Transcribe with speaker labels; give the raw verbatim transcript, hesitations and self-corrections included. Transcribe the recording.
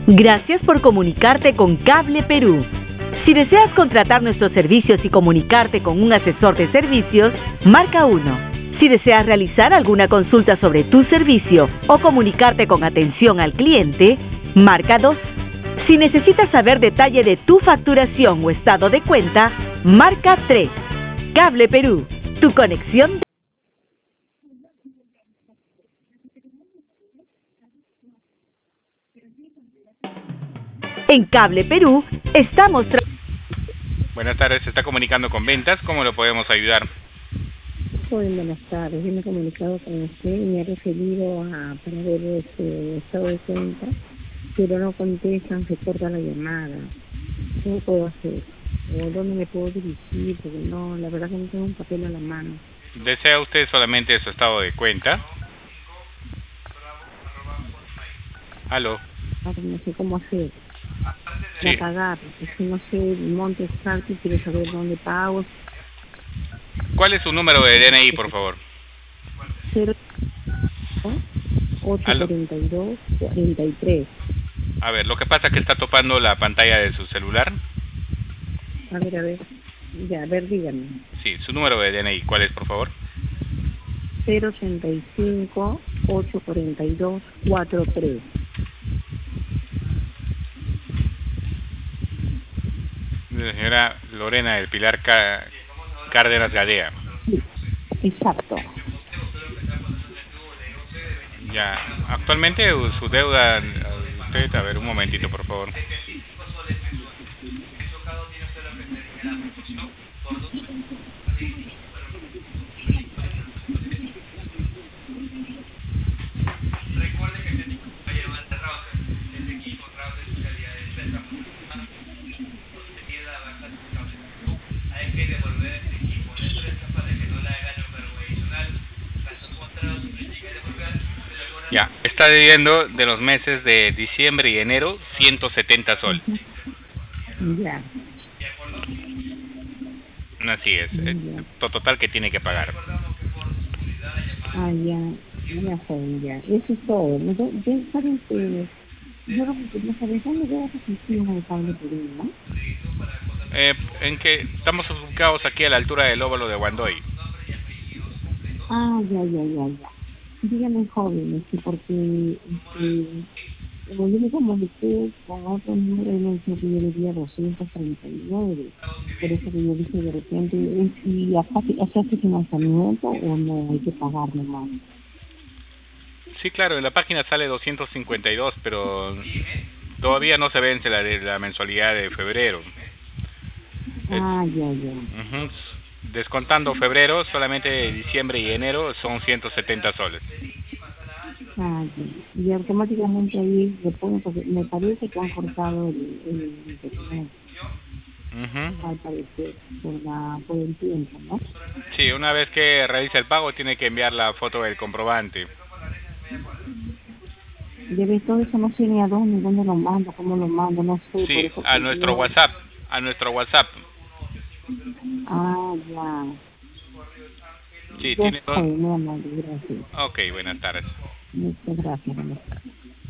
Speaker 1: Gracias por comunicarte con Cable Perú. Si deseas contratar nuestros servicios y comunicarte con un asesor de servicios, marca uno. Si deseas realizar alguna consulta sobre tu servicio o comunicarte con atención al cliente, marca dos. Si necesitas saber detalle de tu facturación o estado de cuenta, marca tres. Cable Perú, tu conexión. En Cable Perú estamos... Tra
Speaker 2: Buenas tardes, se está comunicando con ventas. ¿Cómo lo podemos ayudar?
Speaker 3: Muy buenas tardes. Yo me he comunicado con usted y me he referido a para ver este estado de cuenta, pero no contestan, se corta la llamada. ¿Qué puedo hacer? ¿O dónde me puedo dirigir? Porque no, la verdad que no tengo un papel a la mano.
Speaker 2: ¿Desea usted solamente su estado de cuenta? ¿Aló?
Speaker 3: Ahora no sé cómo hacer.
Speaker 2: Sí.
Speaker 3: Para pagar, es que no sé el monte exacto y quiero saber dónde pago.
Speaker 2: ¿Cuál es su número de D N I, por favor?
Speaker 3: cero ocho cuarenta y dos cuarenta y tres.
Speaker 2: A ver, lo que pasa es que está topando la pantalla de su celular.
Speaker 3: A ver, a ver. Ya, a ver, dígame.
Speaker 2: Sí, su número de D N I, ¿cuál es, por favor?
Speaker 3: cero ochenta y cinco ocho cuarenta y dos cuarenta y tres.
Speaker 2: La señora Lorena del Pilar Cárdenas Gadea.
Speaker 3: Sí, exacto.
Speaker 2: Ya, actualmente su deuda, usted, a ver, un momentito, por favor. Ya, está debiendo de los meses de diciembre y enero ciento setenta soles.
Speaker 3: Ya.
Speaker 2: Así es, es lo total que tiene que pagar.
Speaker 3: Ah, ya, ya joven, ya. Eso es todo. ¿No? Ya saben que yo lo que quería saber, ¿dónde queda esa oficina de Cable Perú, no?
Speaker 2: Eh, en que estamos ubicados aquí a la altura del óvalo de Guandoy.
Speaker 3: Ah, ya, ya, ya, ya. Díganme, jóvenes, que porque este, como yo me comuniqué con otro número y me dijo que yo debía doscientos treinta y nueve. Por eso que yo dije de repente, ¿es si acá se hace financiamiento o no hay que pagar nomás?
Speaker 2: Sí, claro, en la página sale doscientos cincuenta y dos, pero todavía no se vence la de la mensualidad de febrero.
Speaker 3: Ah, ya, ya.
Speaker 2: Uh-huh. Descontando febrero, solamente diciembre y enero son ciento setenta soles.
Speaker 3: Ah, ya. Y automáticamente ahí le ponen, porque me parece que han cortado el, el internet.
Speaker 2: Uh-huh.
Speaker 3: Al parecer, por, la, por el tiempo, ¿no?
Speaker 2: Sí, una vez que realiza el pago tiene que enviar la foto del comprobante.
Speaker 3: Debe todo eso, no sé ni a dónde, dónde lo mando, cómo lo mando, no sé.
Speaker 2: Sí,
Speaker 3: por eso
Speaker 2: a nuestro
Speaker 3: yo...
Speaker 2: WhatsApp, a nuestro WhatsApp.
Speaker 3: Ah, ya.
Speaker 2: Sí,
Speaker 3: Ya
Speaker 2: tiene
Speaker 3: estoy,
Speaker 2: dos.
Speaker 3: muy amable, gracias.
Speaker 2: Ok, buenas tardes.
Speaker 3: Muchas gracias, buenas tardes.